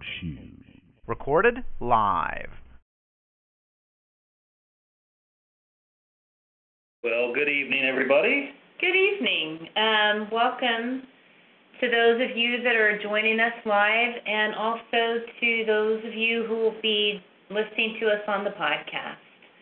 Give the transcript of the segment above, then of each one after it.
Recorded live. Well, good evening, everybody. Good evening. Welcome to those of you that are joining us live, and also to those of you who will be listening to us on the podcast.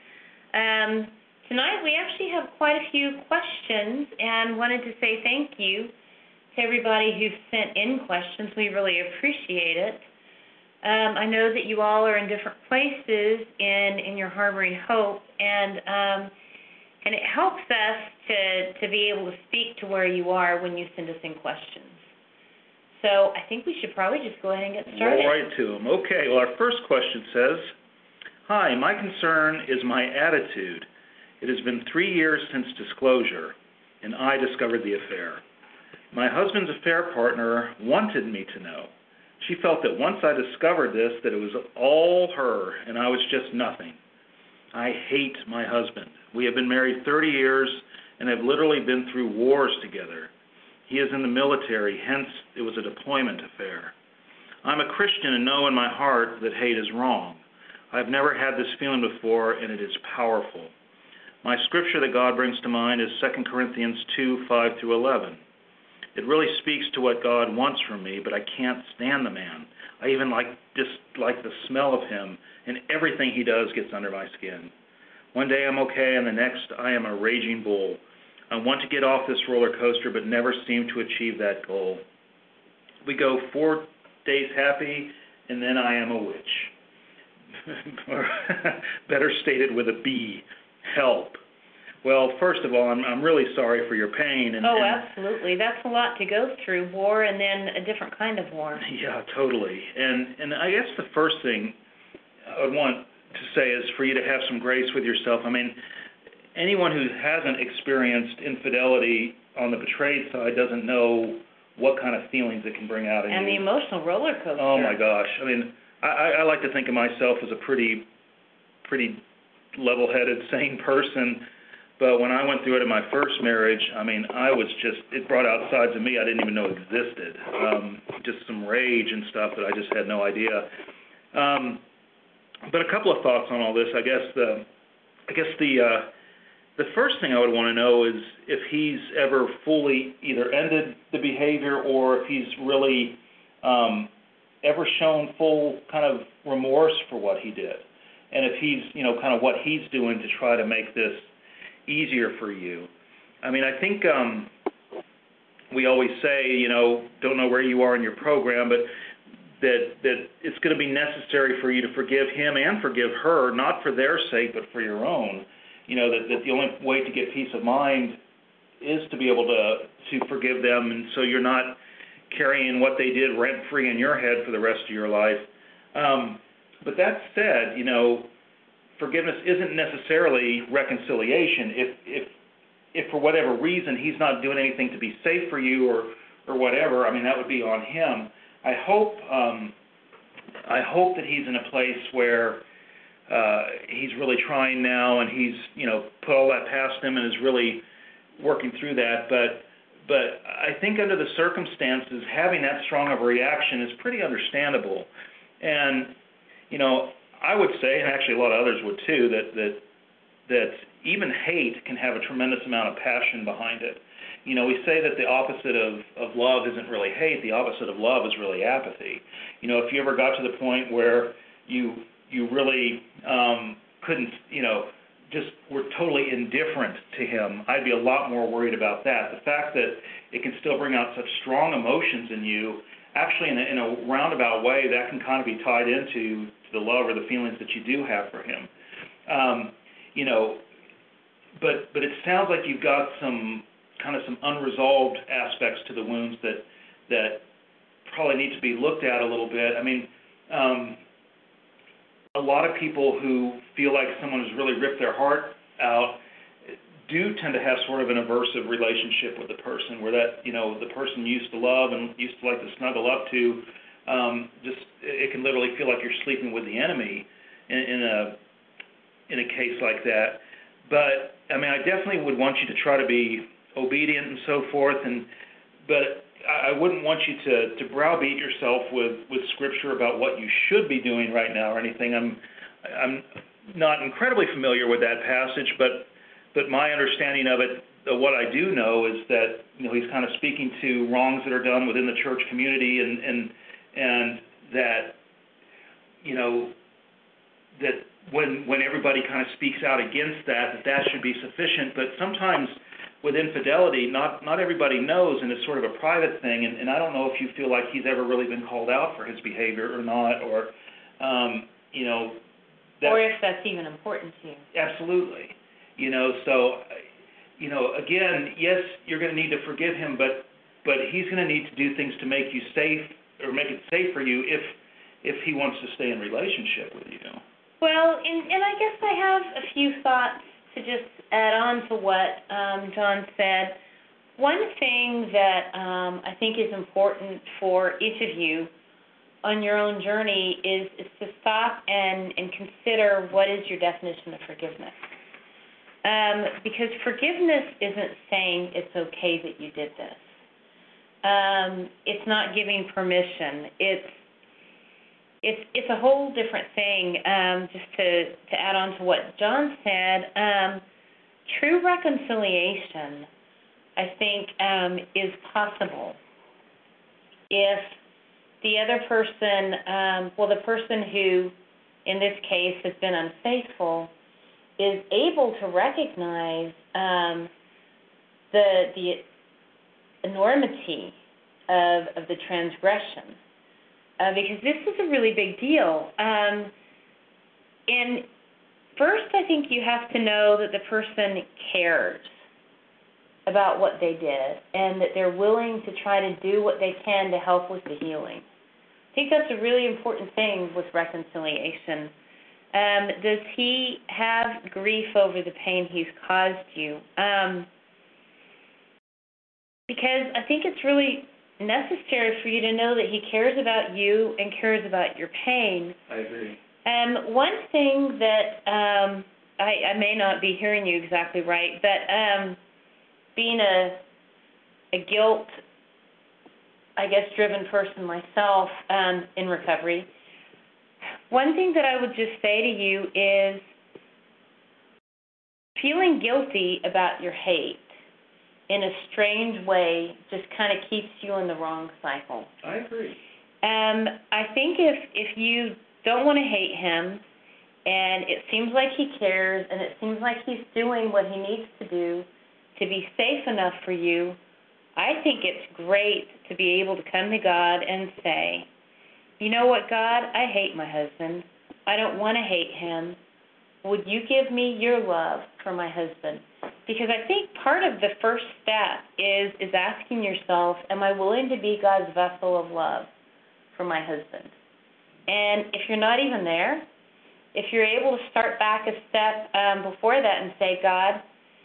Tonight we actually have quite a few questions, and wanted to say thank you to everybody who sent in questions. We really appreciate it. I know that you all are in different places in your harboring hope, and it helps us to be able to speak to where you are when you send us in questions. So I think we should probably just go ahead and get started. All right to them. Okay, well, our first question says, "Hi, my concern is my attitude. It has been 3 years since disclosure, and I discovered the affair. My husband's affair partner wanted me to know. She felt that once I discovered this, that it was all her, and I was just nothing. I hate my husband. We have been married 30 years and have literally been through wars together. He is in the military, hence it was a deployment affair. I'm a Christian and know in my heart that hate is wrong. I've never had this feeling before, and it is powerful. My scripture that God brings to mind is 2 Corinthians 2, 5 through 11. It really speaks to what God wants from me, but I can't stand the man. I even dislike the smell of him, and everything he does gets under my skin. One day I'm okay, and the next I am a raging bull. I want to get off this roller coaster, but never seem to achieve that goal. We go 4 days happy, and then I am a witch." Or better stated with a B, help. Well, first of all, I'm really sorry for your pain. Absolutely. That's a lot to go through, war and then a different kind of war. Yeah, totally. And I guess the first thing I would want to say is for you to have some grace with yourself. I mean, anyone who hasn't experienced infidelity on the betrayed side doesn't know what kind of feelings it can bring out in you. And the emotional roller coaster. Oh, my gosh. I mean, I like to think of myself as a pretty level-headed, sane person. But when I went through it in my first marriage, I mean, it brought out sides of me I didn't even know existed. Just some rage and stuff that I just had no idea. But a couple of thoughts on all this. I guess the first thing I would want to know is if he's ever fully either ended the behavior or if he's really ever shown full kind of remorse for what he did. And if he's, kind of what he's doing to try to make this easier for you. I mean, I think we always say, don't know where you are in your program, but that it's going to be necessary for you to forgive him and forgive her, not for their sake, but for your own. That the only way to get peace of mind is to be able to forgive them, and so you're not carrying what they did rent-free in your head for the rest of your life. But that said, forgiveness isn't necessarily reconciliation. If for whatever reason he's not doing anything to be safe for you or whatever, I mean, that would be on him. I hope that he's in a place where he's really trying now, and he's put all that past him and is really working through that. But I think under the circumstances, having that strong of a reaction is pretty understandable. And I would say, and actually a lot of others would too, that even hate can have a tremendous amount of passion behind it. We say that the opposite of love isn't really hate. The opposite of love is really apathy. If you ever got to the point where you really couldn't, just were totally indifferent to him, I'd be a lot more worried about that. The fact that it can still bring out such strong emotions in you, actually in a roundabout way, that can kind of be tied into the love or the feelings that you do have for him. But it sounds like you've got some unresolved aspects to the wounds that probably need to be looked at a little bit. I mean, a lot of people who feel like someone has really ripped their heart out do tend to have sort of an aversive relationship with the person, where that, the person you used to love and used to like to snuggle up to, it can literally feel like you're sleeping with the enemy in a case like that. But I definitely would want you to try to be obedient and so forth, but I wouldn't want you to browbeat yourself with Scripture about what you should be doing right now or anything. I'm not incredibly familiar with that passage, but my understanding of it, what I do know is that he's kind of speaking to wrongs that are done within the church community, and that that when everybody kind of speaks out against that should be sufficient. But sometimes with infidelity, not everybody knows, and it's sort of a private thing. And I don't know if you feel like he's ever really been called out for his behavior or not, or or if that's even important to you. Absolutely. So again, yes, you're going to need to forgive him, but he's going to need to do things to make you safe, or make it safe for you if he wants to stay in relationship with you. Well, and I guess I have a few thoughts to just add on to what John said. One thing that I think is important for each of you on your own journey is to stop and consider what is your definition of forgiveness. Because forgiveness isn't saying it's okay that you did this. It's not giving permission. It's a whole different thing. Just to add on to what John said, true reconciliation, I think, is possible if the other person, the person who, in this case, has been unfaithful, is able to recognize the enormity of the transgression, because this is a really big deal. And first, I think you have to know that the person cares about what they did and that they're willing to try to do what they can to help with the healing. I think that's a really important thing with reconciliation. Does he have grief over the pain he's caused you? Because I think it's really necessary for you to know that he cares about you and cares about your pain. I agree. One thing that I may not be hearing you exactly right, but being a guilt, I guess, driven person myself in recovery, one thing that I would just say to you is feeling guilty about your hate in a strange way just kind of keeps you in the wrong cycle. I agree. I think if you don't want to hate him, and it seems like he cares, and it seems like he's doing what he needs to do to be safe enough for you, I think it's great to be able to come to God and say, you know what, God, I hate my husband. I don't want to hate him. Would you give me your love for my husband? Because I think part of the first step is asking yourself, am I willing to be God's vessel of love for my husband? And if you're not even there, if you're able to start back a step before that and say, God,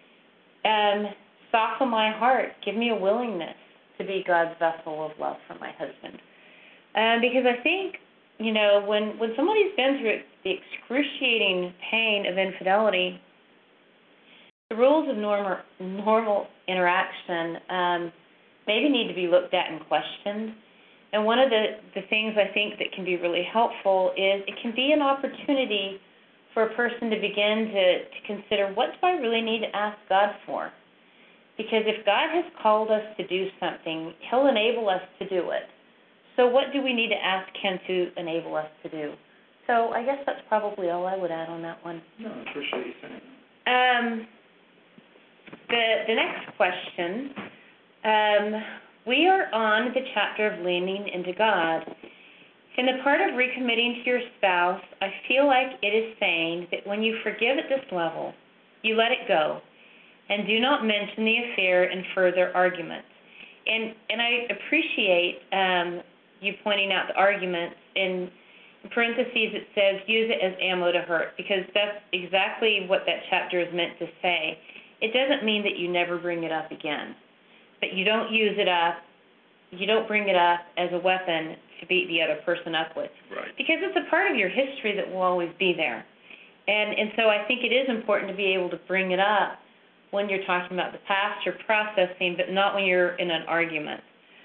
soften my heart. Give me a willingness to be God's vessel of love for my husband. Because I think, when somebody's been through the excruciating pain of infidelity, the rules of normal interaction maybe need to be looked at and questioned. And one of the things I think that can be really helpful is it can be an opportunity for a person to begin to consider, what do I really need to ask God for? Because if God has called us to do something, he'll enable us to do it. So what do we need to ask him to enable us to do? So I guess that's probably all I would add on that one. No, I appreciate you saying that. The next question, we are on the chapter of leaning into God. In the part of recommitting to your spouse, I feel like it is saying that when you forgive at this level, you let it go and do not mention the affair in further arguments. And I appreciate you pointing out the arguments. In parentheses it says, use it as ammo to hurt, because that's exactly what that chapter is meant to say. It doesn't mean that you never bring it up again, but you don't use it up, you don't bring it up as a weapon to beat the other person up with. Right. Because it's a part of your history that will always be there. And so I think it is important to be able to bring it up when you're talking about the past or processing, but not when you're in an argument.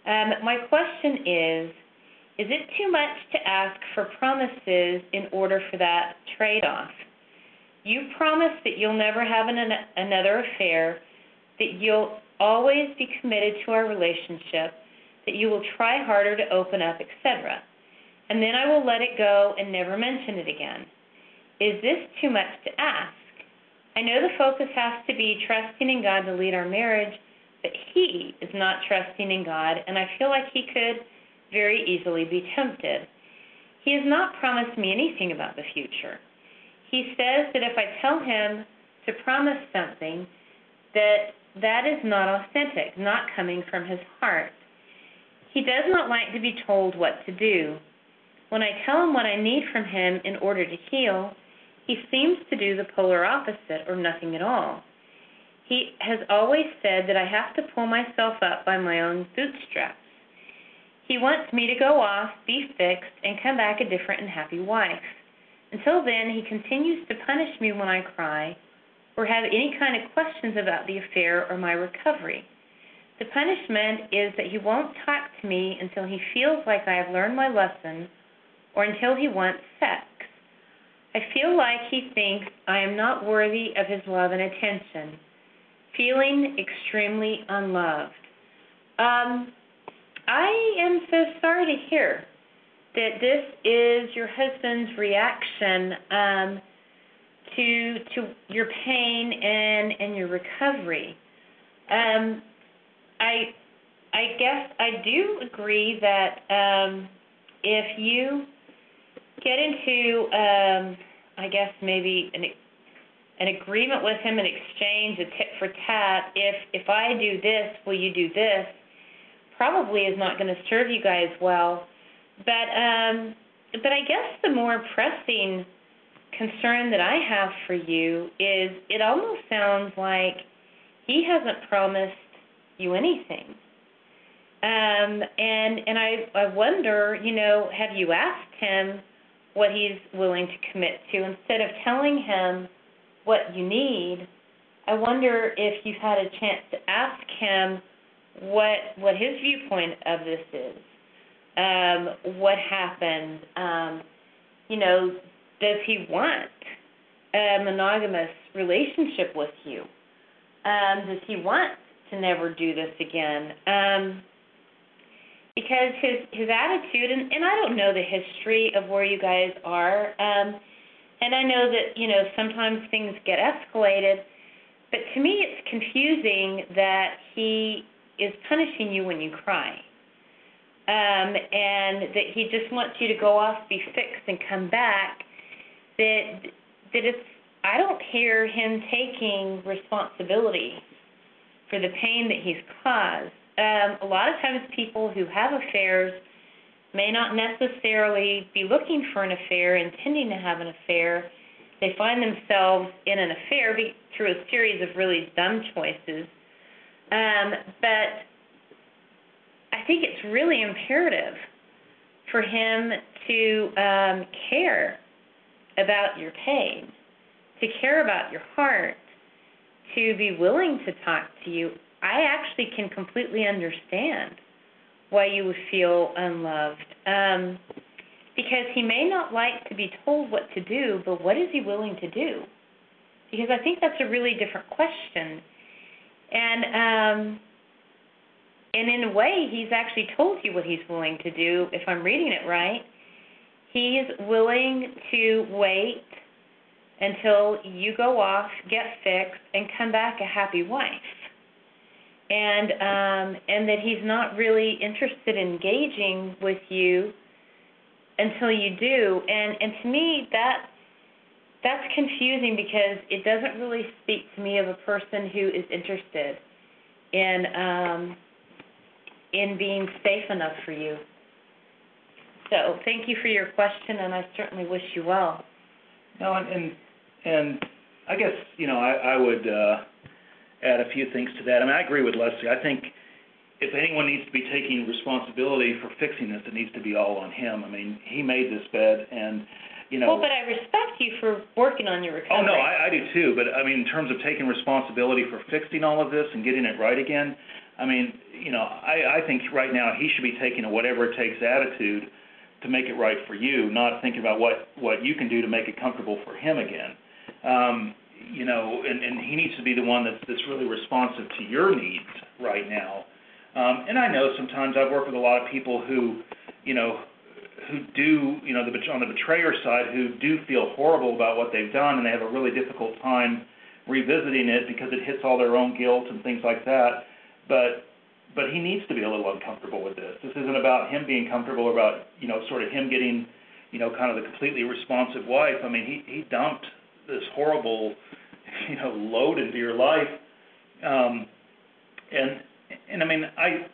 My question is it too much to ask for promises in order for that trade-off? You promise that you'll never have another affair, that you'll always be committed to our relationship, that you will try harder to open up, etc. And then I will let it go and never mention it again. Is this too much to ask? I know the focus has to be trusting in God to lead our marriage, but he is not trusting in God, and I feel like he could very easily be tempted. He has not promised me anything about the future. He says that if I tell him to promise something, that is not authentic, not coming from his heart. He does not like to be told what to do. When I tell him what I need from him in order to heal, he seems to do the polar opposite, or nothing at all. He has always said that I have to pull myself up by my own bootstraps. He wants me to go off, be fixed, and come back a different and happy wife. Until then, he continues to punish me when I cry or have any kind of questions about the affair or my recovery. The punishment is that he won't talk to me until he feels like I have learned my lesson or until he wants sex. I feel like he thinks I am not worthy of his love and attention, feeling extremely unloved. I am so sorry to hear that this is your husband's reaction to your pain and your recovery. I guess I do agree that if you get into, I guess maybe an agreement with him in exchange, a tit for tat, if I do this, will you do this, probably is not going to serve you guys well. But I guess the more pressing concern that I have for you is it almost sounds like he hasn't promised you anything. And I wonder, have you asked him what he's willing to commit to? Instead of telling him what you need, I wonder if you've had a chance to ask him what his viewpoint of this is. What happened? Does he want a monogamous relationship with you? Does he want to never do this again? Because his attitude, and I don't know the history of where you guys are, and I know that, sometimes things get escalated, but to me it's confusing that he is punishing you when you cry. And that he just wants you to go off, be fixed, and come back, that it's, I don't hear him taking responsibility for the pain that he's caused. A lot of times people who have affairs may not necessarily be looking for an affair, intending to have an affair. They find themselves in an affair through a series of really dumb choices. But I think it's really imperative for him to care about your pain, to care about your heart, to be willing to talk to you. I actually can completely understand why you would feel unloved, because he may not like to be told what to do, but what is he willing to do? Because I think that's a really different question. And in a way, he's actually told you what he's willing to do, if I'm reading it right. He's willing to wait until you go off, get fixed, and come back a happy wife. And that he's not really interested in engaging with you until you do. And to me, that's confusing, because it doesn't really speak to me of a person who is interested in being safe enough for you. So thank you for your question, and I certainly wish you well. No, and I guess, I would add a few things to that. I mean, I agree with Leslie. I think if anyone needs to be taking responsibility for fixing this, it needs to be all on him. I mean, he made this bed, and, Well, but I respect you for working on your recovery. Oh, no, I do too. But, I mean, in terms of taking responsibility for fixing all of this and getting it right again, I mean, I think right now he should be taking a whatever it takes attitude to make it right for you, not thinking about what you can do to make it comfortable for him again. And he needs to be the one that's really responsive to your needs right now. And I know sometimes I've worked with a lot of people who do, on the betrayer side, who do feel horrible about what they've done, and they have a really difficult time revisiting it because it hits all their own guilt and things like that. But he needs to be a little uncomfortable with this. This isn't about him being comfortable, or about, sort of him getting, kind of the completely responsive wife. I mean, he dumped this horrible, load into your life. And I mean,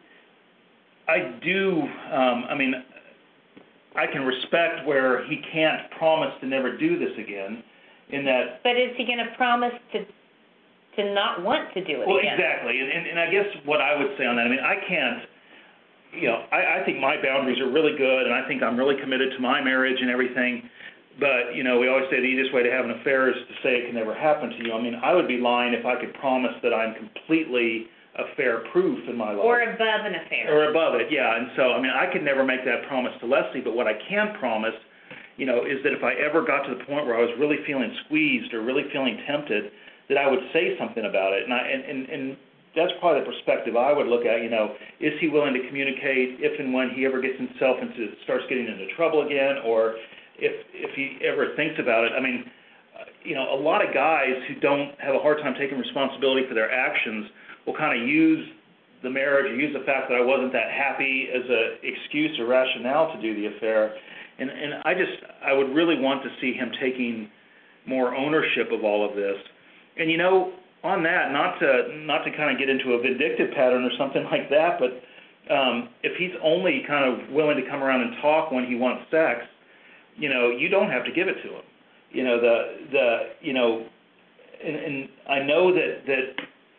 I can respect where he can't promise to never do this again, in that. But is he going to promise to not want to do it again? Well, exactly. And I guess what I would say on that, I mean, I can't, I think my boundaries are really good, and I think I'm really committed to my marriage and everything. But, we always say the easiest way to have an affair is to say it can never happen to you. I mean, I would be lying if I could promise that I'm completely affair-proof in my life. Or above an affair. Or above it, yeah. And so, I mean, I could never make that promise to Leslie, but what I can promise, is that if I ever got to the point where I was really feeling squeezed or really feeling tempted, that I would say something about it. And that's probably the perspective I would look at, is he willing to communicate if and when he ever gets himself starts getting into trouble again, or if he ever thinks about it. I mean, a lot of guys who don't have a hard time taking responsibility for their actions will kind of use the marriage or use the fact that I wasn't that happy as an excuse or rationale to do the affair. And I would really want to see him taking more ownership of all of this. And on that, not to kind of get into a vindictive pattern or something like that, but if he's only kind of willing to come around and talk when he wants sex, you don't have to give it to him. And I know that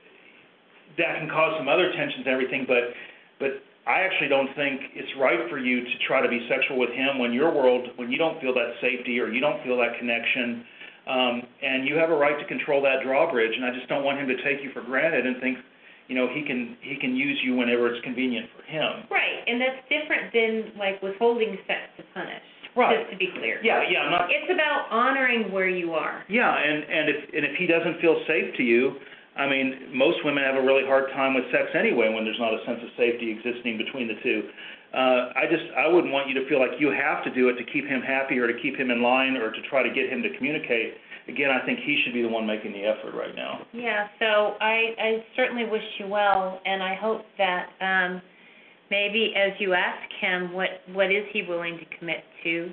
can cause some other tensions and everything, but I actually don't think it's right for you to try to be sexual with him when you don't feel that safety or you don't feel that connection. And you have a right to control that drawbridge, and I just don't want him to take you for granted and think, he can use you whenever it's convenient for him. Right, and that's different than like withholding sex to punish. Right. Just to be clear. Yeah. It's about honoring where you are. Yeah, and if he doesn't feel safe to you, I mean, most women have a really hard time with sex anyway when there's not a sense of safety existing between the two. I wouldn't want you to feel like you have to do it to keep him happy or to keep him in line or to try to get him to communicate. Again, I think he should be the one making the effort right now. Yeah, so I certainly wish you well, and I hope that maybe as you ask him what is he willing to commit to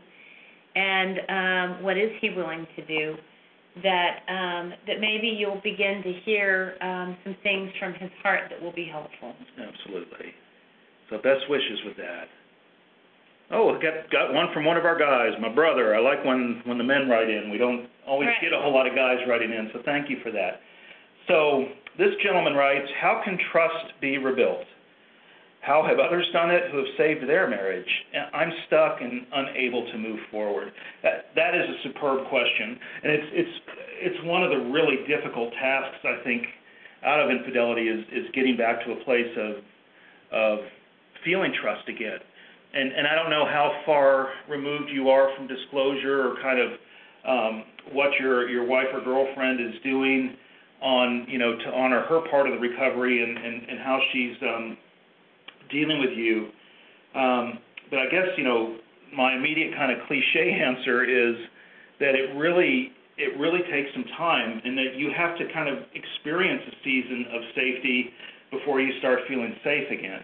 and what is he willing to do, that maybe you'll begin to hear some things from his heart that will be helpful. Absolutely. So best wishes with that. Oh, I got one from one of our guys, my brother. I like when the men write in. We don't always get a whole lot of guys writing in, so thank you for that. So this gentleman writes, how can trust be rebuilt? How have others done it who have saved their marriage? I'm stuck and unable to move forward. That is a superb question, and it's one of the really difficult tasks, I think, out of infidelity is getting back to a place of feeling trust again. And I don't know how far removed you are from disclosure or kind of what your wife or girlfriend is doing on, to honor her part of the recovery and how she's dealing with you. But I guess, my immediate kind of cliche answer is that it really takes some time, and that you have to kind of experience a season of safety before you start feeling safe again.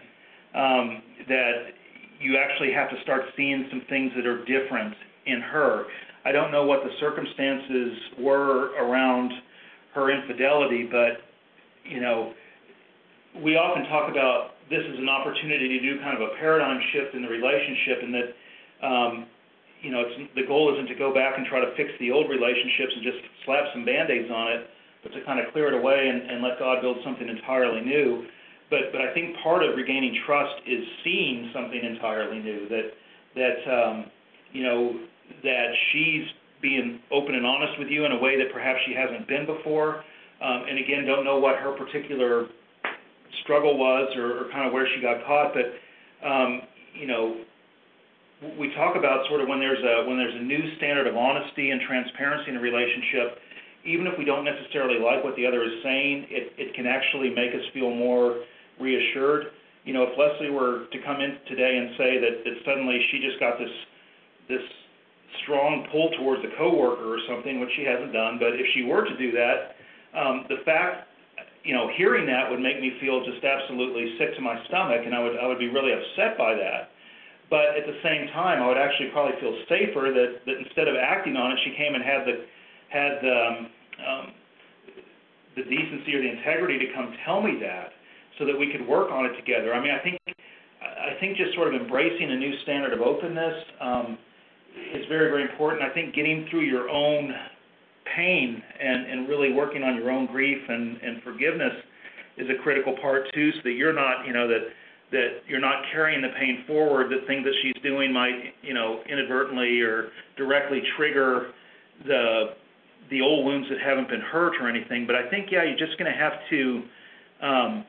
That you actually have to start seeing some things that are different in her. I don't know what the circumstances were around her infidelity, but, we often talk about this as an opportunity to do kind of a paradigm shift in the relationship, and that, the goal isn't to go back and try to fix the old relationships and just slap some Band-Aids on it, but to kind of clear it away and let God build something entirely new. But I think part of regaining trust is seeing something entirely new, that she's being open and honest with you in a way that perhaps she hasn't been before. And again, don't know what her particular struggle was or kind of where she got caught. But you know, we talk about sort of when there's a new standard of honesty and transparency in a relationship, even if we don't necessarily like what the other is saying, it can actually make us feel more reassured. You know, if Leslie were to come in today and say that suddenly she just got this strong pull towards a coworker or something, which she hasn't done, but if she were to do that, the fact, you know, hearing that would make me feel just absolutely sick to my stomach, and I would be really upset by that. But at the same time, I would actually probably feel safer that instead of acting on it, she came and had the decency or the integrity to come tell me that, so that we could work on it together. I mean, I think just sort of embracing a new standard of openness is very, very important. I think getting through your own pain and really working on your own grief and forgiveness is a critical part too, so that you're not, you know, that you're not carrying the pain forward, that things that she's doing might, you know, inadvertently or directly trigger the old wounds that haven't been hurt or anything. But I think, yeah, you're just going to have to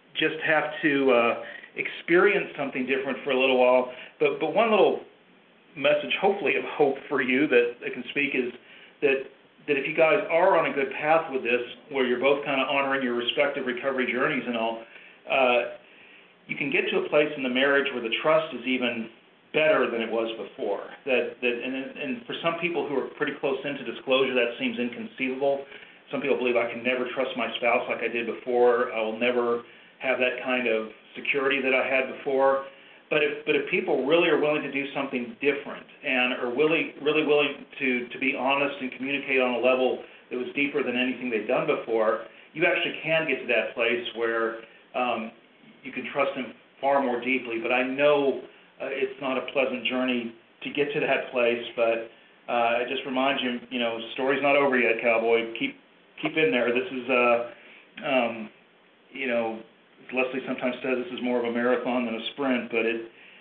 experience something different for a little while. But one little message, hopefully of hope for you that I can speak, is that if you guys are on a good path with this, where you're both kind of honoring your respective recovery journeys and all, you can get to a place in the marriage where the trust is even better than it was before. And for some people who are pretty close into disclosure, that seems inconceivable. Some people believe I can never trust my spouse like I did before. I will never have that kind of security that I had before. But if people really are willing to do something different and are really willing to be honest and communicate on a level that was deeper than anything they've done before, you actually can get to that place where you can trust them far more deeply. But I know it's not a pleasant journey to get to that place. But I just remind you, you know, story's not over yet, cowboy. Keep in there. This is, you know, as Leslie sometimes says, this is more of a marathon than a sprint. But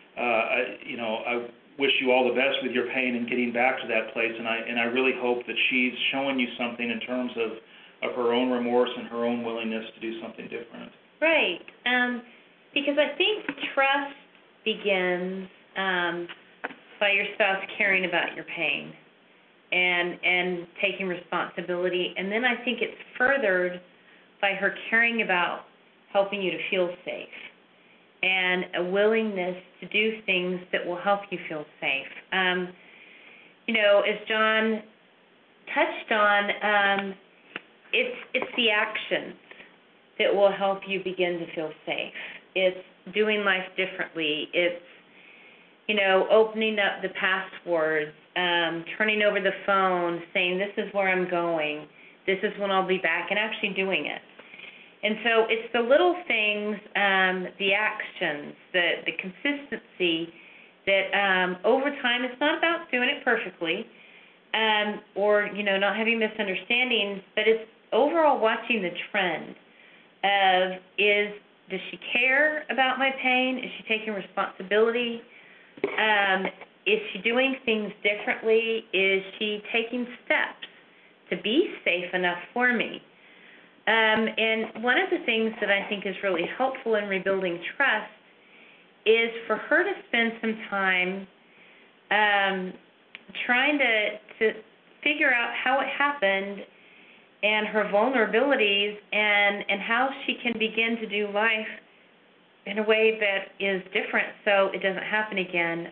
I wish you all the best with your pain and getting back to that place. And I really hope that she's showing you something in terms of her own remorse and her own willingness to do something different. Right. Because I think trust begins by your spouse caring about your pain and taking responsibility. And then I think it's furthered by her caring about helping you to feel safe and a willingness to do things that will help you feel safe. You know, as John touched on, it's the actions that will help you begin to feel safe. It's doing life differently. It's, you know, opening up the passwords, turning over the phone, saying this is where I'm going, this is when I'll be back, and actually doing it. And so it's the little things, the actions, the consistency that over time, it's not about doing it perfectly or, you know, not having misunderstandings, but it's overall watching the trend of does she care about my pain? Is she taking responsibility? Is she doing things differently? Is she taking steps to be safe enough for me? And one of the things that I think is really helpful in rebuilding trust is for her to spend some time trying to figure out how it happened and her vulnerabilities and how she can begin to do life in a way that is different so it doesn't happen again.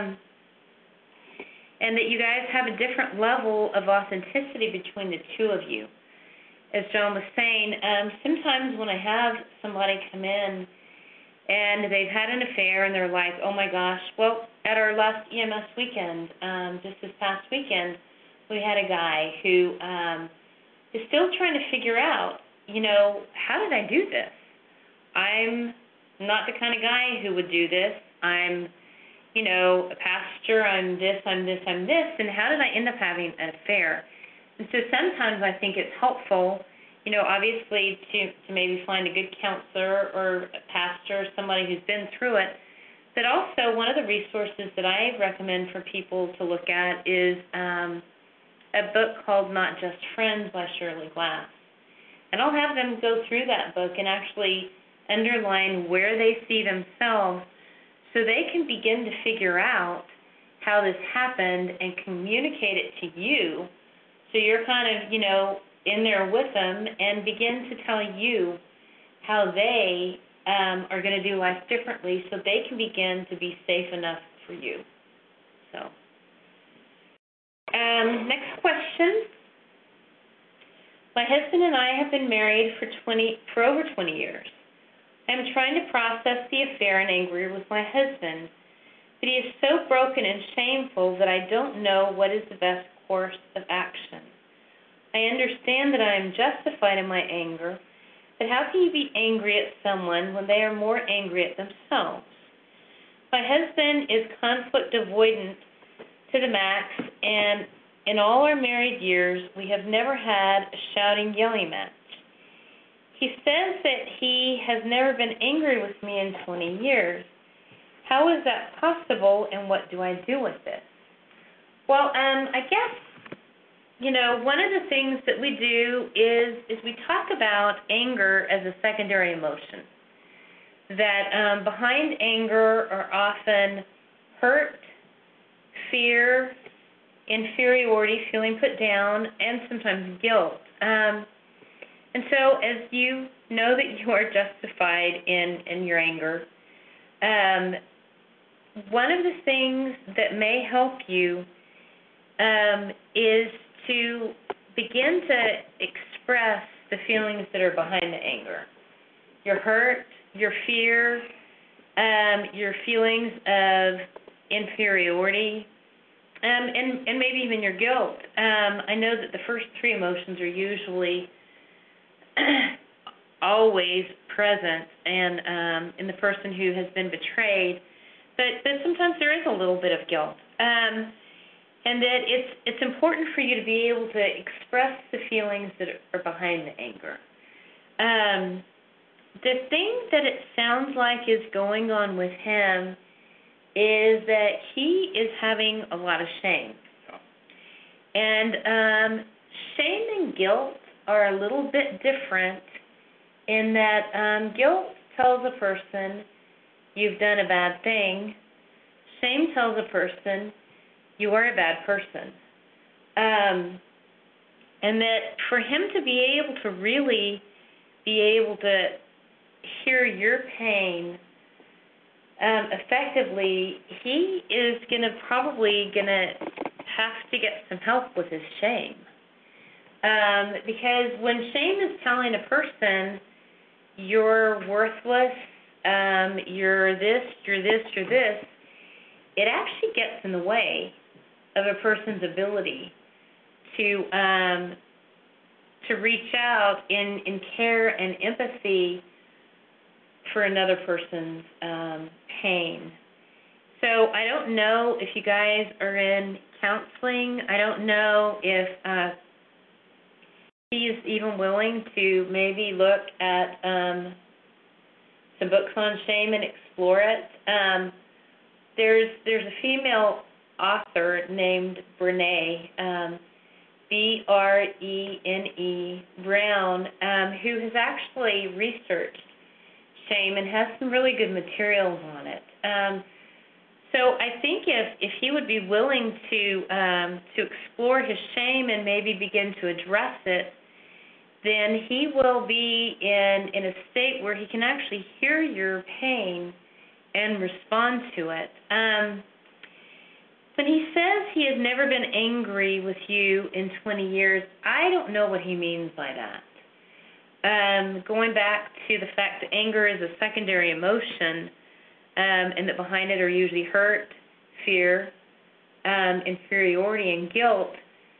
And that you guys have a different level of authenticity between the two of you. As John was saying, sometimes when I have somebody come in and they've had an affair and they're like, oh my gosh, well, at our last EMS weekend, just this past weekend, we had a guy who is still trying to figure out, you know, how did I do this? I'm not the kind of guy who would do this. I'm, you know, a pastor, I'm this, and how did I end up having an affair? And so sometimes I think it's helpful, you know, obviously to maybe find a good counselor or a pastor, somebody who's been through it. But also one of the resources that I recommend for people to look at is a book called Not Just Friends by Shirley Glass. And I'll have them go through that book and actually underline where they see themselves so they can begin to figure out how this happened and communicate it to you. So you're kind of, in there with them and begin to tell you how they are going to do life differently so they can begin to be safe enough for you. So, next question. My husband and I have been married for over 20 years. I am trying to process the affair and angry with my husband, but he is so broken and shameful that I don't know what is the best course of action. I understand that I am justified in my anger, but how can you be angry at someone when they are more angry at themselves? My husband is conflict avoidant to the max, and in all our married years, we have never had a shouting, yelling match. He says that he has never been angry with me in 20 years. How is that possible, and what do I do with it? Well, I guess, one of the things that we do is we talk about anger as a secondary emotion. That behind anger are often hurt, fear, inferiority, feeling put down, and sometimes guilt. And so as you know that you are justified in your anger, one of the things that may help you is to begin to express the feelings that are behind the anger. Your hurt, your fear, your feelings of inferiority, and maybe even your guilt. I know that the first three emotions are usually always present and in the person who has been betrayed, but sometimes there is a little bit of guilt. And that it's important for you to be able to express the feelings that are behind the anger. The thing that it sounds like is going on with him is that he is having a lot of shame. And shame and guilt are a little bit different in that guilt tells a person you've done a bad thing. Shame tells a person you are a bad person. And that for him to be able to really be able to hear your pain effectively, he is probably going to have to get some help with his shame. Because when shame is telling a person you're worthless, you're this, it actually gets in the way of a person's ability to reach out in care and empathy for another person's pain. So I don't know if you guys are in counseling. I don't know if he's even willing to maybe look at some books on shame and explore it. There's a female author named Brene, B-R-E-N-E, Brown, who has actually researched shame and has some really good materials on it. So I think if he would be willing to explore his shame and maybe begin to address it, then he will be in a state where he can actually hear your pain and respond to it. When he says he has never been angry with you in 20 years, I don't know what he means by that. Going back to the fact that anger is a secondary emotion, and that behind it are usually hurt, fear, inferiority, and guilt,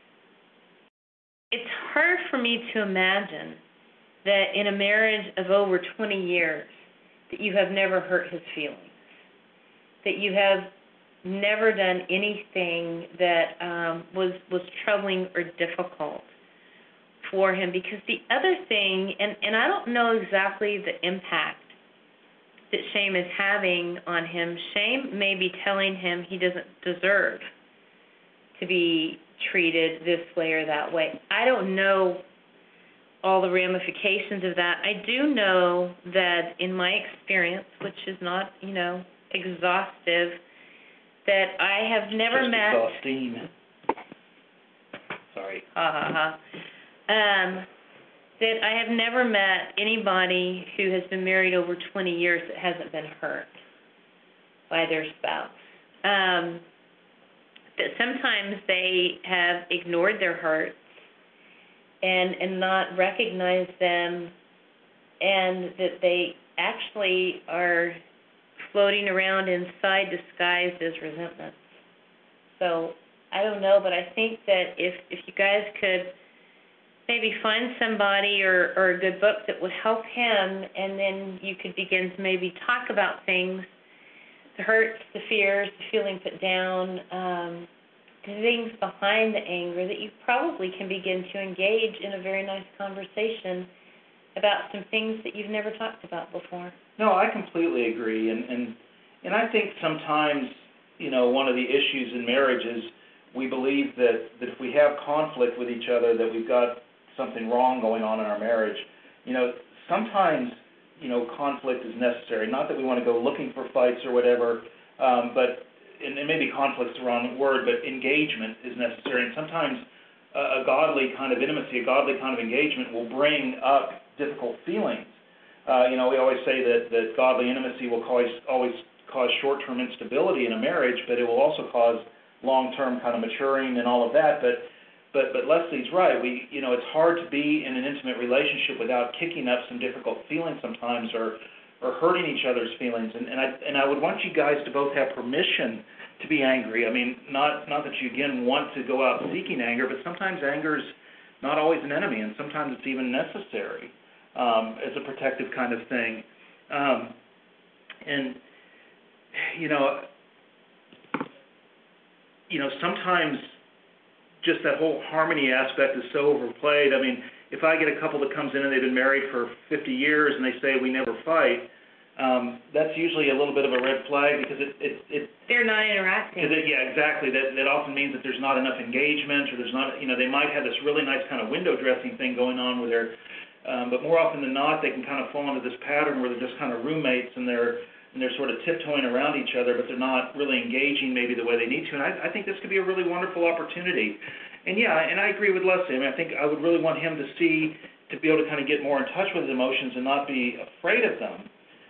it's hard for me to imagine that in a marriage of over 20 years that you have never hurt his feelings, that you have never done anything that was troubling or difficult for him. Because the other thing, and I don't know exactly the impact that shame is having on him. Shame may be telling him he doesn't deserve to be treated this way or that way. I don't know all the ramifications of that. I do know that in my experience, which is not, exhaustive, that I have never Just met... exhausting. Sorry. That I have never met anybody who has been married over 20 years that hasn't been hurt by their spouse. That sometimes they have ignored their hurts and not recognized them, and that they actually are floating around inside disguised as resentment. So I don't know, but I think that if you guys could maybe find somebody or a good book that would help him, and then you could begin to maybe talk about things, the hurts, the fears, the feeling put down, the things behind the anger, that you probably can begin to engage in a very nice conversation about some things that you've never talked about before. No, I completely agree, and I think sometimes, one of the issues in marriage is we believe that if we have conflict with each other, that we've got something wrong going on in our marriage. Sometimes, conflict is necessary. Not that we want to go looking for fights or whatever, but and maybe conflict's the wrong word, but engagement is necessary. And sometimes a godly kind of intimacy, a godly kind of engagement will bring up difficult feelings. We always say that godly intimacy will always cause short-term instability in a marriage, but it will also cause long-term kind of maturing and all of that. But Leslie's right. It's hard to be in an intimate relationship without kicking up some difficult feelings sometimes, or hurting each other's feelings. And I would want you guys to both have permission to be angry. I mean, not that you again want to go out seeking anger, but sometimes anger is not always an enemy, and sometimes it's even necessary as a protective kind of thing. Sometimes just that whole harmony aspect is so overplayed. I mean, if I get a couple that comes in and they've been married for 50 years and they say we never fight, that's usually a little bit of a red flag, because it they're not interacting. Yeah, exactly. That often means that there's not enough engagement, or there's not, they might have this really nice kind of window dressing thing going on with their, but more often than not, they can kind of fall into this pattern where they're just kind of roommates, and they're sort of tiptoeing around each other, but they're not really engaging maybe the way they need to. And I think this could be a really wonderful opportunity. And I agree with Leslie. I mean, I think I would really want him to be able to kind of get more in touch with his emotions and not be afraid of them.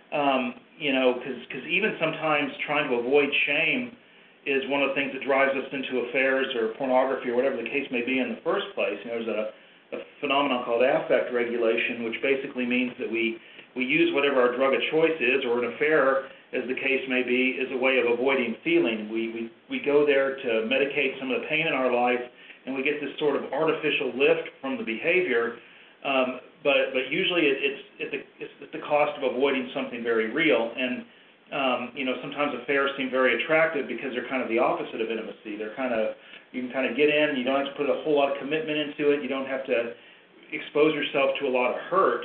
Because even sometimes trying to avoid shame is one of the things that drives us into affairs or pornography or whatever the case may be in the first place. There's a phenomenon called affect regulation, which basically means that we use whatever our drug of choice is, or an affair, as the case may be, as a way of avoiding feeling. We go there to medicate some of the pain in our life, and we get this sort of artificial lift from the behavior, but usually it's at the cost of avoiding something very real. And sometimes affairs seem very attractive because they're kind of the opposite of intimacy. You can kind of get in, you don't have to put a whole lot of commitment into it, you don't have to expose yourself to a lot of hurt.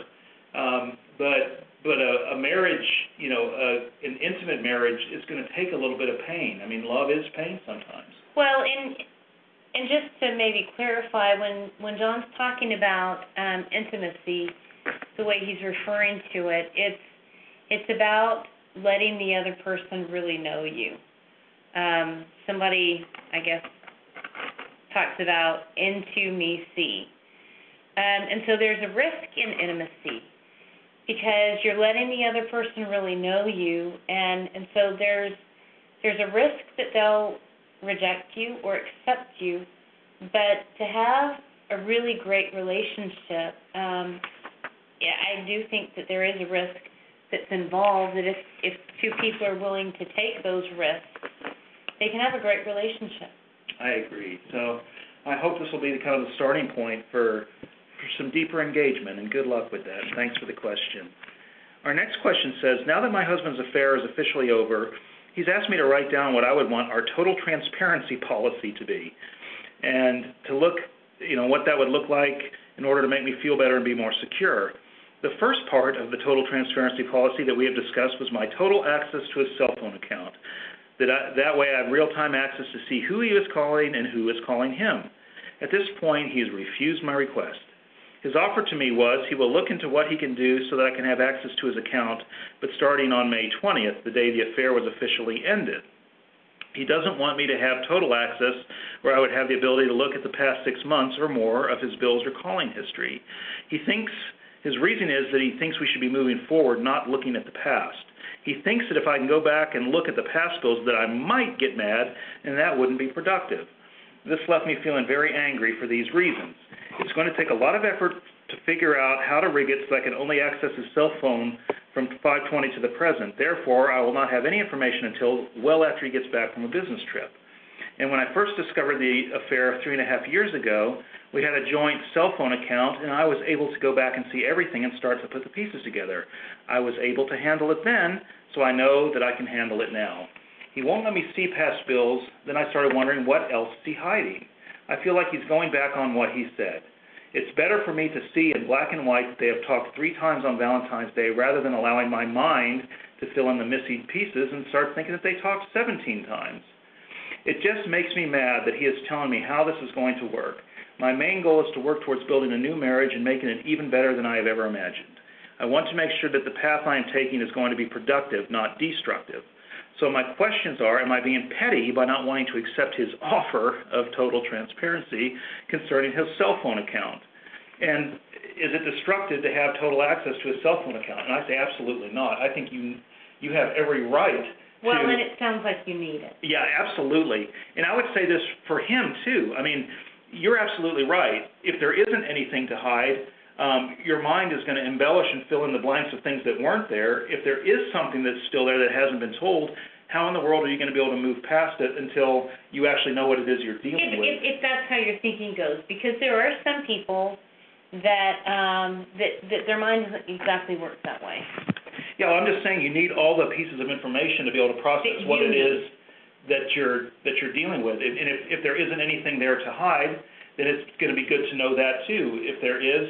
But a marriage, an intimate marriage, is going to take a little bit of pain. I mean, love is pain sometimes. Well, and just to maybe clarify, when John's talking about intimacy, the way he's referring to it, it's about letting the other person really know you. Somebody, I guess, talks about into me see. And so there's a risk in intimacy, because you're letting the other person really know you, and so there's a risk that they'll reject you or accept you. But to have a really great relationship, I do think that there is a risk that's involved, that if two people are willing to take those risks, they can have a great relationship. I agree. So I hope this will be kind of the starting point for some deeper engagement, and good luck with that. Thanks for the question. Our next question says, now that my husband's affair is officially over, he's asked me to write down what I would want our total transparency policy to be, and to look, what that would look like in order to make me feel better and be more secure. The first part of the total transparency policy that we have discussed was my total access to his cell phone account. That way I have real-time access to see who he is calling and who is calling him. At this point, he has refused my request. His offer to me was he will look into what he can do so that I can have access to his account, but starting on May 20th, the day the affair was officially ended. He doesn't want me to have total access where I would have the ability to look at the past 6 months or more of his bills or calling history. His reason is that he thinks we should be moving forward, not looking at the past. He thinks that if I can go back and look at the past bills that I might get mad, and that wouldn't be productive. This left me feeling very angry for these reasons. It's going to take a lot of effort to figure out how to rig it so I can only access his cell phone from 5/20 to the present. Therefore, I will not have any information until well after he gets back from a business trip. And when I first discovered the affair 3.5 years ago, we had a joint cell phone account, and I was able to go back and see everything and start to put the pieces together. I was able to handle it then, so I know that I can handle it now. He won't let me see past bills. Then I started wondering, what else is he hiding? I feel like he's going back on what he said. It's better for me to see in black and white that they have talked 3 times on Valentine's Day rather than allowing my mind to fill in the missing pieces and start thinking that they talked 17 times. It just makes me mad that he is telling me how this is going to work. My main goal is to work towards building a new marriage and making it even better than I have ever imagined. I want to make sure that the path I am taking is going to be productive, not destructive. So my questions are, am I being petty by not wanting to accept his offer of total transparency concerning his cell phone account? And is it destructive to have total access to his cell phone account? And I say absolutely not. I think you have every right. Well, and it sounds like you need it. Yeah, absolutely. And I would say this for him, too. I mean, you're absolutely right. If there isn't anything to hide, your mind is going to embellish and fill in the blanks of things that weren't there. If there is something that's still there that hasn't been told, how in the world are you going to be able to move past it until you actually know what it is you're dealing with? If that's how your thinking goes, because there are some people that their mind doesn't exactly work that way. Yeah, well, I'm just saying you need all the pieces of information to be able to process what it is that you're dealing with. And if there isn't anything there to hide, then it's going to be good to know that too. If there is,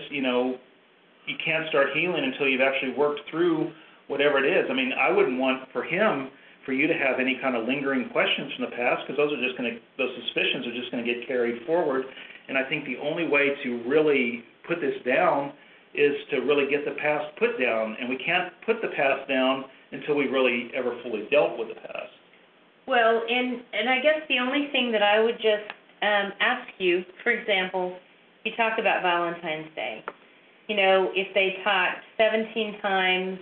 you can't start healing until you've actually worked through whatever it is. I mean, I wouldn't want for you to have any kind of lingering questions from the past, because those suspicions are just going to get carried forward. And I think the only way to really put this down is to really get the past put down, and we can't put the past down until we really ever fully dealt with the past. Well, and I guess the only thing that I would just ask you, for example, you talk about Valentine's Day. If they talked 17 times,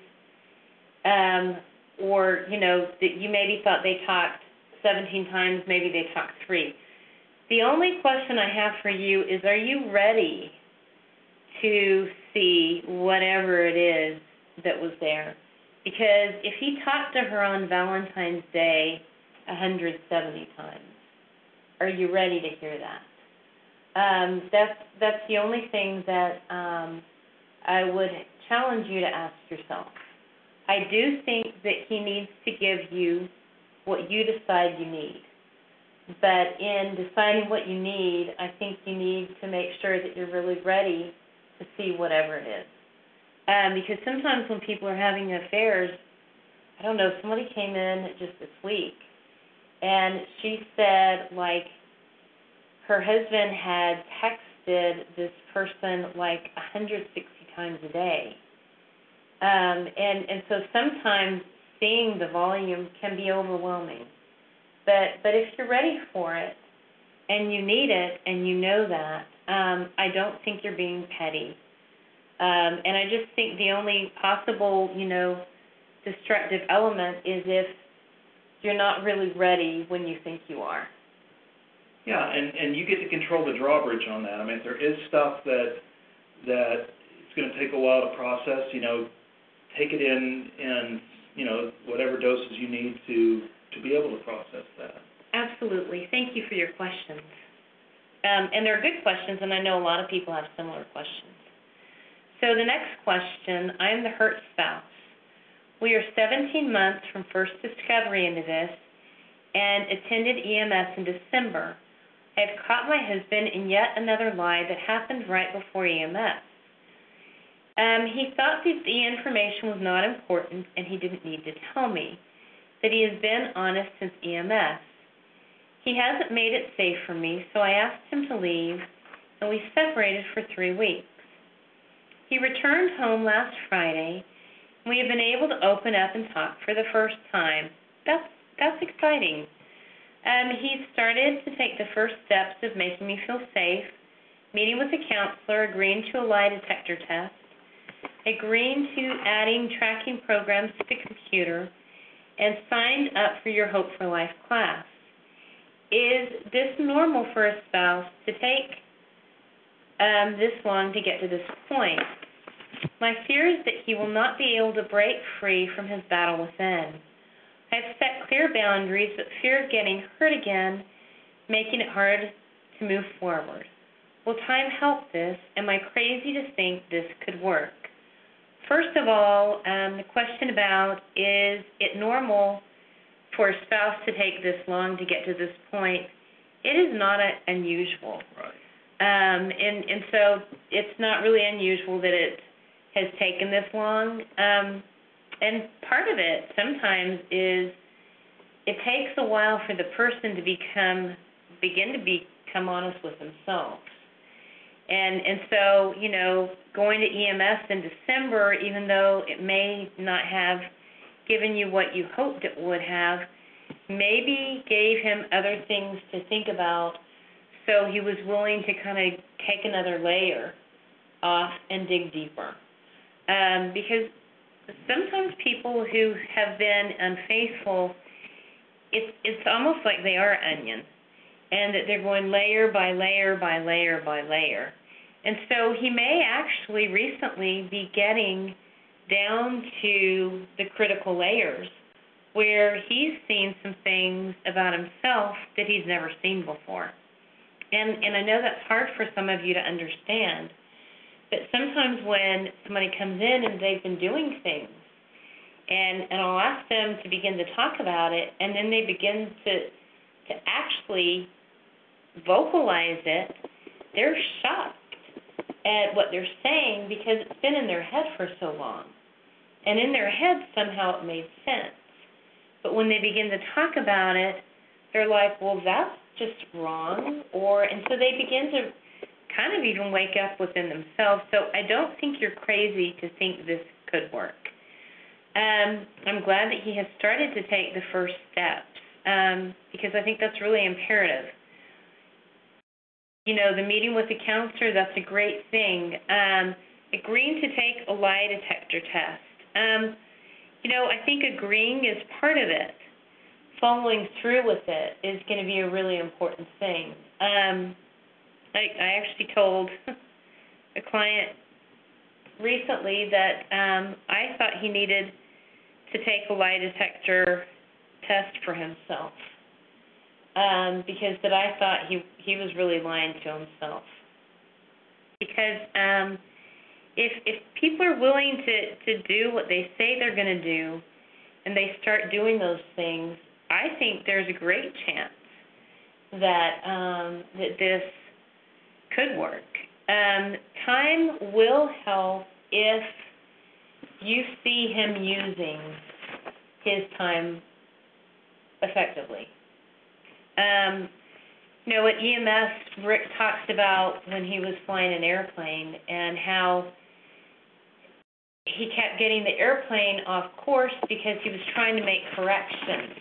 or, that you maybe thought they talked 17 times, maybe they talked 3. The only question I have for you is, are you ready to see whatever it is that was there? Because if he talked to her on Valentine's Day 170 times, are you ready to hear that? That's the only thing that I would challenge you to ask yourself. I do think that he needs to give you what you decide you need. But in deciding what you need, I think you need to make sure that you're really ready to see whatever it is. Because sometimes when people are having affairs, I don't know, somebody came in just this week, and she said, like, her husband had texted this person like 160 times a day. And so sometimes seeing the volume can be overwhelming. But if you're ready for it, and you need it, and you know that, I don't think you're being petty. And I just think the only possible, destructive element is if you're not really ready when you think you are. Yeah, and you get to control the drawbridge on that. I mean, if there is stuff that it's going to take a while to process, take it in whatever doses you need to be able to process that. Absolutely. Thank you for your questions. And they're good questions, and I know a lot of people have similar questions. So the next question, I am the hurt spouse. We are 17 months from first discovery into this and attended EMS in December. I have caught my husband in yet another lie that happened right before EMS. He thought that the information was not important and he didn't need to tell me, that he has been honest since EMS. He hasn't made it safe for me, so I asked him to leave, and we separated for 3 weeks. He returned home last Friday. We have been able to open up and talk for the first time. That's exciting. He started to take the first steps of making me feel safe, meeting with a counselor, agreeing to a lie detector test, agreeing to adding tracking programs to the computer, and signed up for your Hope for Life class. Is this normal for a spouse to take this long to get to this point? My fear is that he will not be able to break free from his battle within. I have set clear boundaries, but fear of getting hurt again, making it hard to move forward. Will time help this? Am I crazy to think this could work? First of all, the question about is it normal for a spouse to take this long to get to this point? It is not unusual. Right. And so it's not really unusual that it has taken this long. And part of it sometimes is it takes a while for the person to begin to become honest with themselves. And so, going to EMS in December, even though it may not have given you what you hoped it would have, maybe gave him other things to think about, so he was willing to kind of take another layer off and dig deeper. Because sometimes people who have been unfaithful, it's almost like they are onion, and that they're going layer by layer by layer by layer. And so he may actually recently be getting down to the critical layers where he's seen some things about himself that he's never seen before. And I know that's hard for some of you to understand, but sometimes when somebody comes in and they've been doing things, and I'll ask them to begin to talk about it, and then they begin to actually vocalize it, they're shocked at what they're saying because it's been in their head for so long. And in their head, somehow it made sense. But when they begin to talk about it, they're like, well, that's just wrong. And so they begin to kind of even wake up within themselves. So I don't think you're crazy to think this could work. I'm glad that he has started to take the first steps because I think that's really imperative. The meeting with the counselor, that's a great thing. Agreeing to take a lie detector test. I think agreeing is part of it. Following through with it is going to be a really important thing. I actually told a client recently that I thought he needed to take a lie detector test for himself. Because that I thought he was really lying to himself. Because if people are willing to do what they say they're going to do, and they start doing those things, I think there's a great chance that that this could work. Time will help if you see him using his time effectively. At EMS, Rick talks about when he was flying an airplane and how he kept getting the airplane off course because he was trying to make corrections.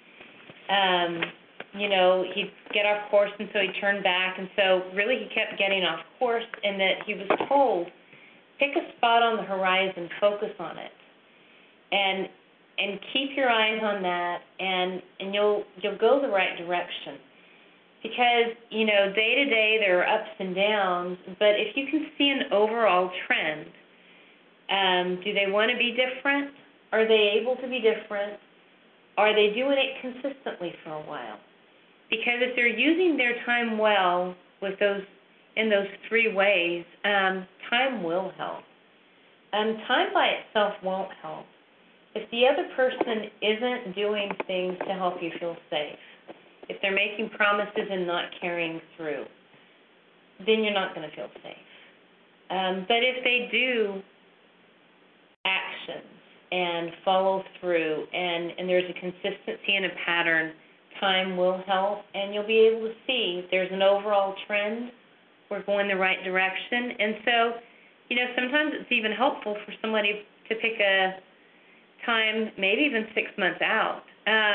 He'd get off course, and so he'd turn back, and so really he kept getting off course, and that he was told, pick a spot on the horizon, focus on it, and keep your eyes on that, and you'll go the right direction. Because, day to day there are ups and downs, but if you can see an overall trend, do they want to be different? Are they able to be different? Are they doing it consistently for a while? Because if they're using their time well in those three ways, time will help. Time by itself won't help. If the other person isn't doing things to help you feel safe, if they're making promises and not carrying through, then you're not going to feel safe. But if they do actions and follow through, and there's a consistency and a pattern, time will help, and you'll be able to see if there's an overall trend, we're going the right direction. And so, sometimes it's even helpful for somebody to pick a time, maybe even 6 months out,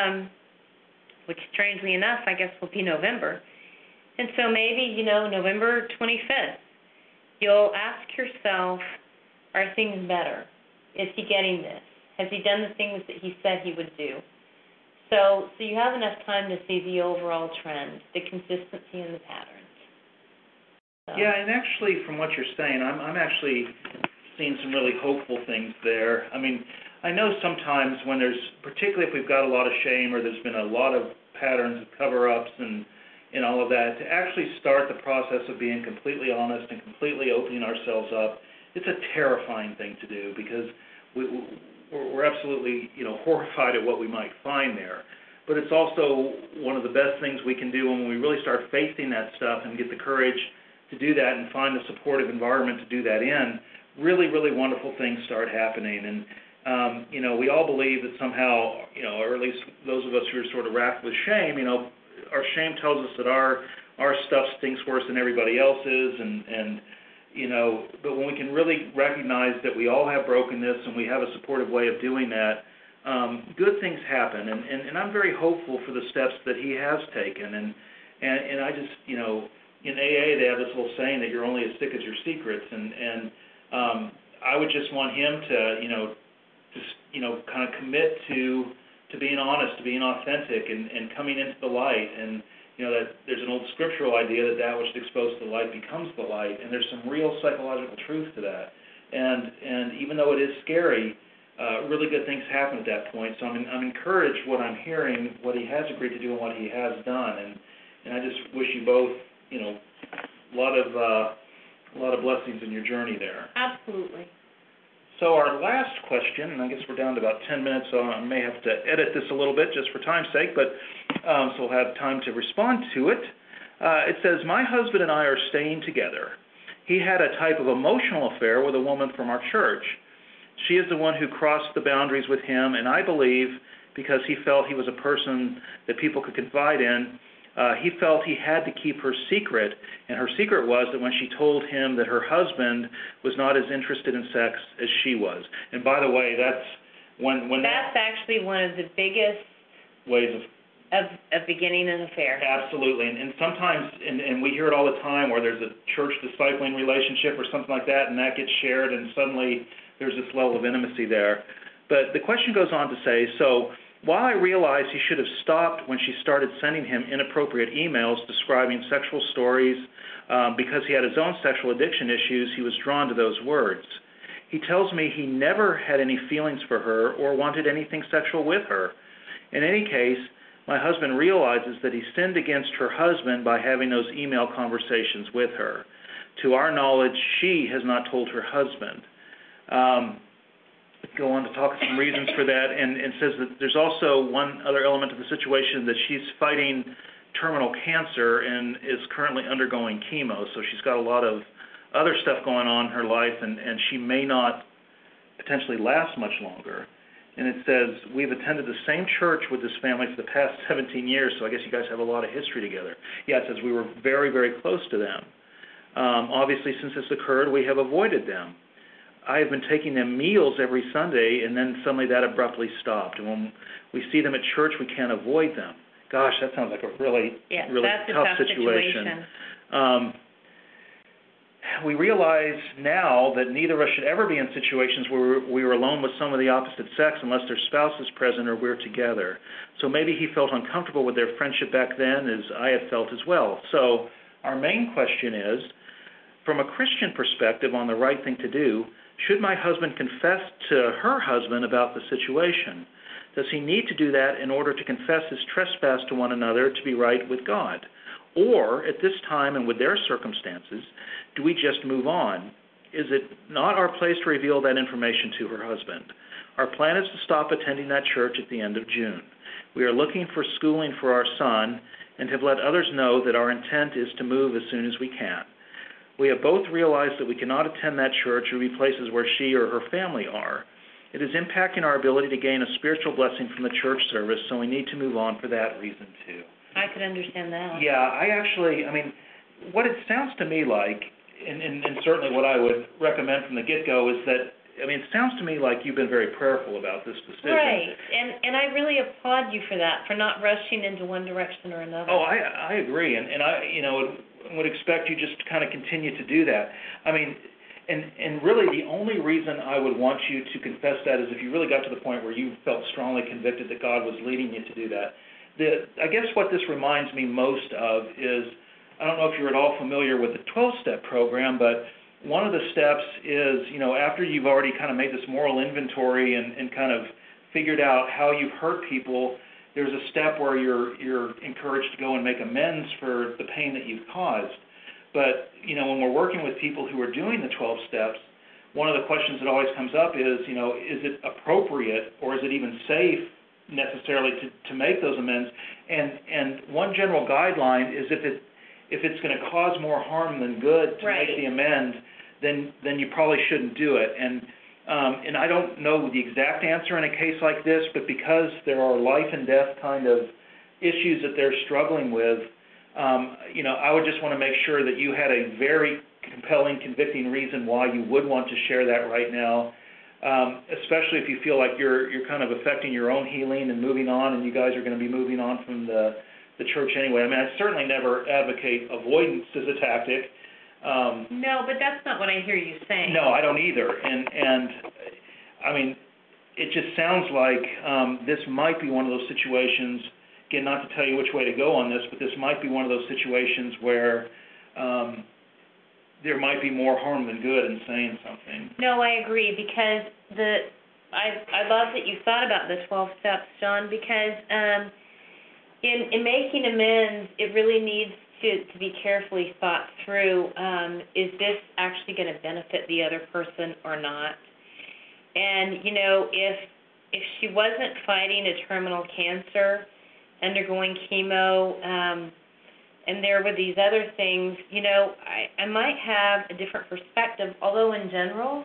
which strangely enough, I guess will be November. And so maybe, November 25th, you'll ask yourself, are things better? Is he getting this? Has he done the things that he said he would do? So you have enough time to see the overall trend, the consistency and the patterns. So. Yeah, and actually, from what you're saying, I'm actually seeing some really hopeful things there. I mean, I know sometimes when particularly if we've got a lot of shame or there's been a lot of patterns of cover-ups and all of that, to actually start the process of being completely honest and completely opening ourselves up, it's a terrifying thing to do because we're absolutely, horrified at what we might find there. But it's also one of the best things we can do when we really start facing that stuff and get the courage to do that and find a supportive environment to do that in. Really, really wonderful things start happening. And, we all believe that somehow, or at least those of us who are sort of racked with shame, our shame tells us that our stuff stinks worse than everybody else's, and but when we can really recognize that we all have brokenness and we have a supportive way of doing that, good things happen. And I'm very hopeful for the steps that he has taken. And I just, in AA they have this little saying that you're only as sick as your secrets. And I would just want him to, kind of commit to being honest, to being authentic, and coming into the light. And that there's an old scriptural idea that which is exposed to the light becomes the light, and there's some real psychological truth to that. And even though it is scary, really good things happen at that point. So I'm encouraged what I'm hearing, what he has agreed to do, and what he has done. And I just wish you both, a lot of blessings in your journey there. Absolutely. So our last question, and I guess we're down to about 10 minutes, so I may have to edit this a little bit just for time's sake, but so we'll have time to respond to it. It says, my husband and I are staying together. He had a type of emotional affair with a woman from our church. She is the one who crossed the boundaries with him, and I believe because he felt he was a person that people could confide in, he felt he had to keep her secret, and her secret was that when she told him that her husband was not as interested in sex as she was. And by the way, that's that's actually one of the biggest ways of beginning an affair. Absolutely, and sometimes, and we hear it all the time, where there's a church discipling relationship or something like that, and that gets shared, and suddenly there's this level of intimacy there. But the question goes on to say, so while I realize he should have stopped when she started sending him inappropriate emails describing sexual stories, because he had his own sexual addiction issues, he was drawn to those words. He tells me he never had any feelings for her or wanted anything sexual with her. In any case, my husband realizes that he sinned against her husband by having those email conversations with her. To our knowledge, she has not told her husband. Go on to talk of some reasons for that, and says that there's also one other element of the situation, that she's fighting terminal cancer and is currently undergoing chemo, so she's got a lot of other stuff going on in her life, and she may not potentially last much longer. And it says, we've attended the same church with this family for the past 17 years, so I guess you guys have a lot of history together. Yeah, it says we were very, very close to them. Obviously, since this occurred, we have avoided them. I have been taking them meals every Sunday, and then suddenly that abruptly stopped. And when we see them at church, we can't avoid them. Gosh, that sounds like a really tough situation. We realize now that neither of us should ever be in situations where we were alone with someone of the opposite sex unless their spouse is present or we're together. So maybe he felt uncomfortable with their friendship back then, as I had felt as well. So our main question is, from a Christian perspective on the right thing to do, should my husband confess to her husband about the situation? Does he need to do that in order to confess his trespass to one another to be right with God? Or, at this time and with their circumstances, do we just move on? Is it not our place to reveal that information to her husband? Our plan is to stop attending that church at the end of June. We are looking for schooling for our son and have let others know that our intent is to move as soon as we can. We have both realized that we cannot attend that church or be places where she or her family are. It is impacting our ability to gain a spiritual blessing from the church service, so we need to move on for that reason too. I could understand that. Yeah, I mean, what it sounds to me like and certainly what I would recommend from the get-go is that, I mean, it sounds to me like you've been very prayerful about this decision. Right, and I really applaud you for that, for not rushing into one direction or another. Oh, I agree, and I, would expect you just to kind of continue to do that. I mean, and really the only reason I would want you to confess that is if you really got to the point where you felt strongly convicted that God was leading you to do that. I guess what this reminds me most of is, I don't know if you're at all familiar with the 12-step program, but one of the steps is, after you've already kind of made this moral inventory and kind of figured out how you've hurt people, there's a step where you're encouraged to go and make amends for the pain that you've caused. But, when we're working with people who are doing the 12 steps, one of the questions that always comes up is, is it appropriate or is it even safe necessarily to make those amends? And one general guideline is if it's going to cause more harm than good to Right. make the amend, then you probably shouldn't do it. And I don't know the exact answer in a case like this, but because there are life and death kind of issues that they're struggling with, I would just want to make sure that you had a very compelling, convicting reason why you would want to share that right now, especially if you feel like you're kind of affecting your own healing and moving on, and you guys are going to be moving on from the church anyway. I mean, I certainly never advocate avoidance as a tactic. No, but that's not what I hear you saying. No, I don't either. And I mean, it just sounds like this might be one of those situations, again, not to tell you which way to go on this, but this might be one of those situations where there might be more harm than good in saying something. No, I agree, because I love that you thought about the 12 steps, John, because in making amends, it really needs to be carefully thought through. Is this actually going to benefit the other person or not? And, if she wasn't fighting a terminal cancer, undergoing chemo, and there were these other things, I might have a different perspective, although in general,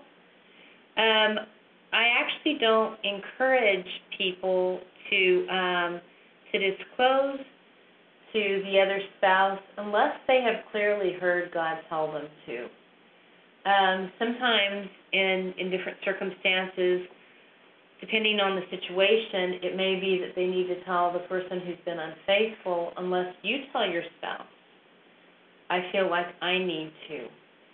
I actually don't encourage people to disclose to the other spouse unless they have clearly heard God tell them to. Sometimes in different circumstances, depending on the situation, it may be that they need to tell the person who's been unfaithful unless you tell your spouse. I feel like I need to.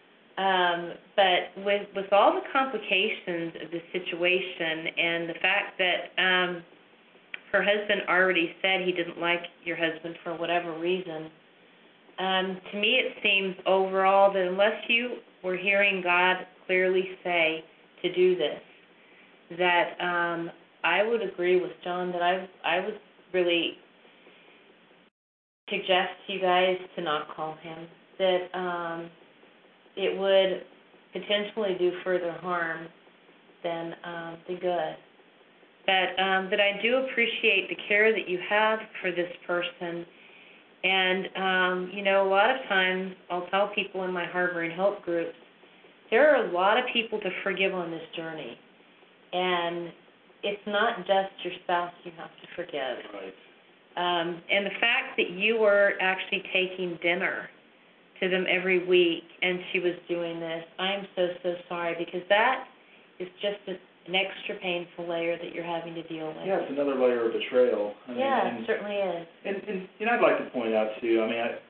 But with all the complications of the situation and the fact that her husband already said he didn't like your husband for whatever reason, to me it seems overall that unless you were hearing God clearly say to do this, that I would agree with John that I would really suggest to you guys to not call him, that it would potentially do further harm than the good. But I do appreciate the care that you have for this person. And, a lot of times I'll tell people in my Harboring Hope groups, there are a lot of people to forgive on this journey. And it's not just your spouse you have to forgive. Right. And the fact that you were actually taking dinner to them every week and she was doing this, I'm so sorry, because that is just an extra painful layer that you're having to deal with. Yeah, it's another layer of betrayal. It certainly is. And I'd like to point out, too,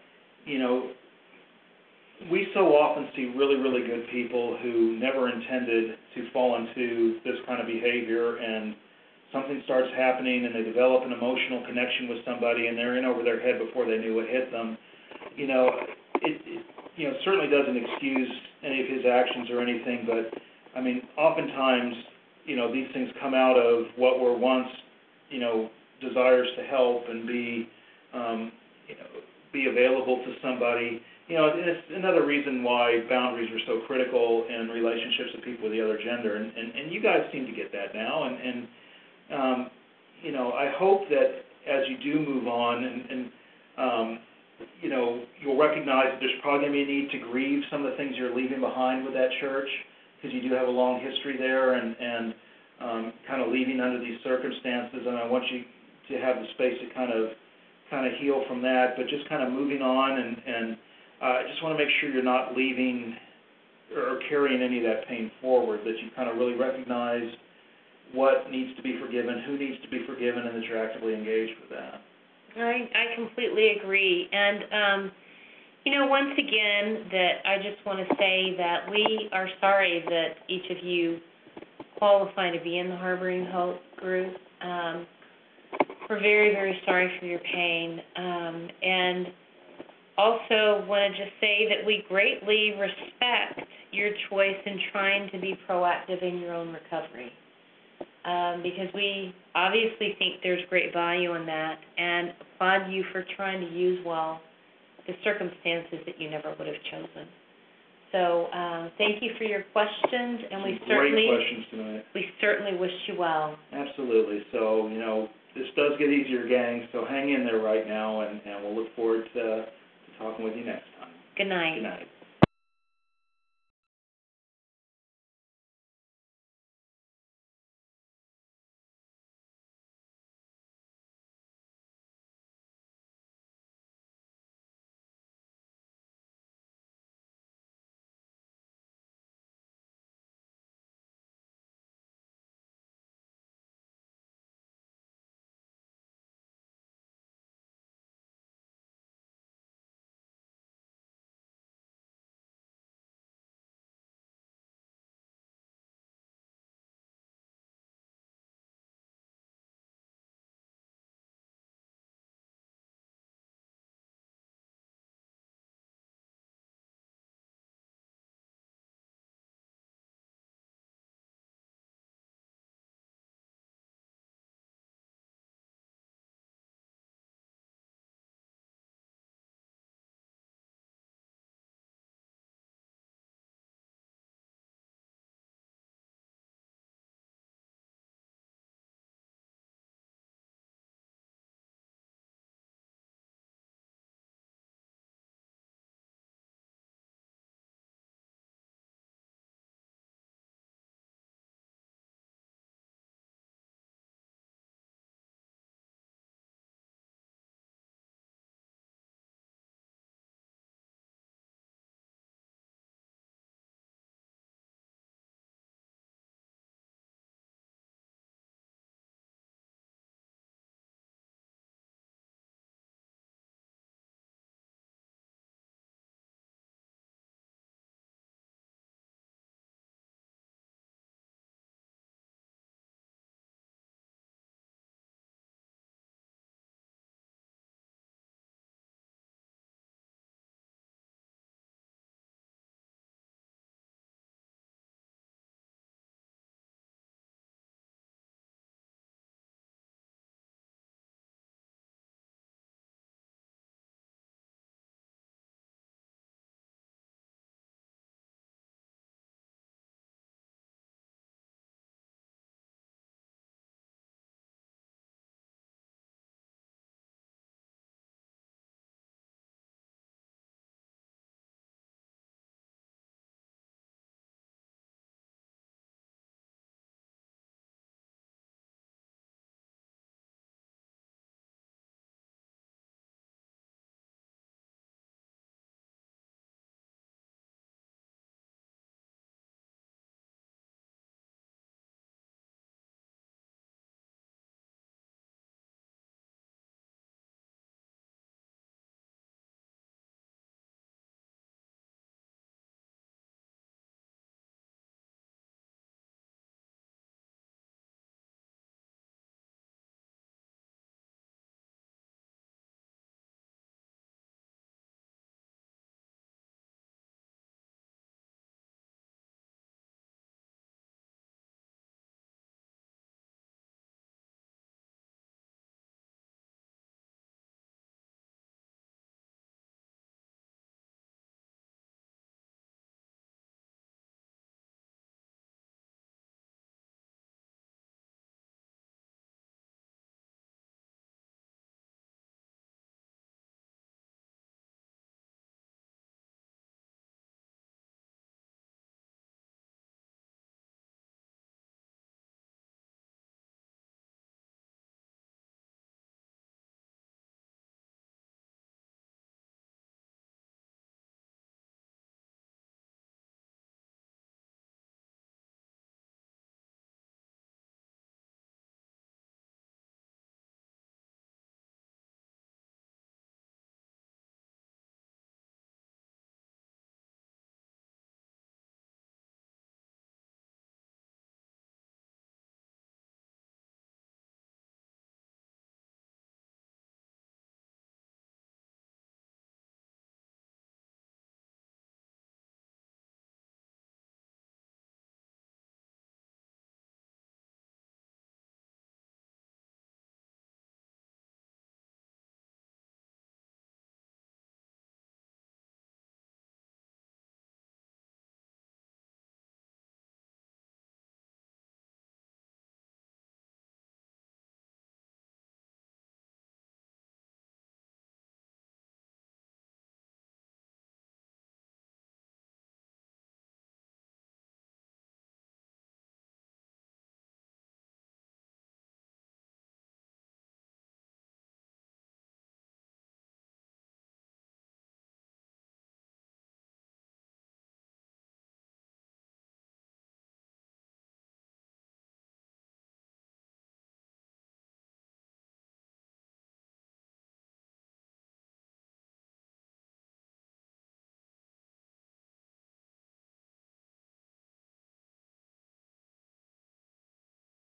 we so often see really, really good people who never intended to fall into this kind of behavior, and something starts happening and they develop an emotional connection with somebody and they're in over their head before they knew it hit them. It certainly doesn't excuse any of his actions or anything, but, oftentimes, these things come out of what were once, desires to help and be available to somebody. It's another reason why boundaries are so critical in relationships with people of the other gender, and you guys seem to get that now, and I hope that as you do move on, you'll recognize that there's probably going to be a need to grieve some of the things you're leaving behind with that church, because you do have a long history there, and kind of leaving under these circumstances, and I want you to have the space to kind of heal from that, but just kind of moving on and I just want to make sure you're not leaving or carrying any of that pain forward, that you kind of really recognize what needs to be forgiven, who needs to be forgiven, and that you're actively engaged with that. I completely agree. And, once again, that I just want to say that we are sorry that each of you qualify to be in the Harboring Hope group. We're very, very sorry for your pain. And also want to just say that we greatly respect your choice in trying to be proactive in your own recovery. Because we obviously think there's great value in that, and applaud you for trying to use well the circumstances that you never would have chosen. So thank you for your questions, and we great questions tonight. certainly wish you well. Absolutely. So, this does get easier, gang, so hang in there right now, and we'll look forward to talking with you next time. Good night. Good night.